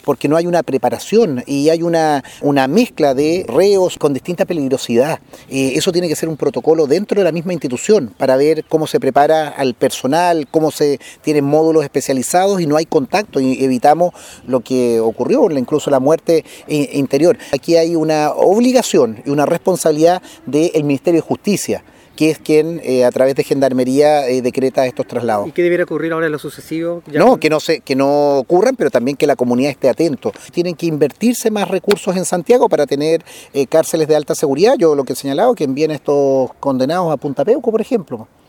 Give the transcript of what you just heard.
porque no hay una preparación y hay una mezcla de reos con distinta peligrosidad. Eso tiene que ser un protocolo dentro de la misma institución para ver cómo se prepara al personal, cómo se tienen módulos especializados y no hay contacto y evitamos lo que ocurrió, incluso la muerte interior. Aquí hay una obligación y una responsabilidad del Ministerio de Justicia, que es quien a través de Gendarmería decreta estos traslados. ¿Y qué debiera ocurrir ahora en lo sucesivo? No, que no ocurran, pero también que la comunidad esté atento. Tienen que invertirse más recursos en Santiago para tener cárceles de alta seguridad. Yo lo que he señalado, que envíen estos condenados a Punta Peuco, por ejemplo.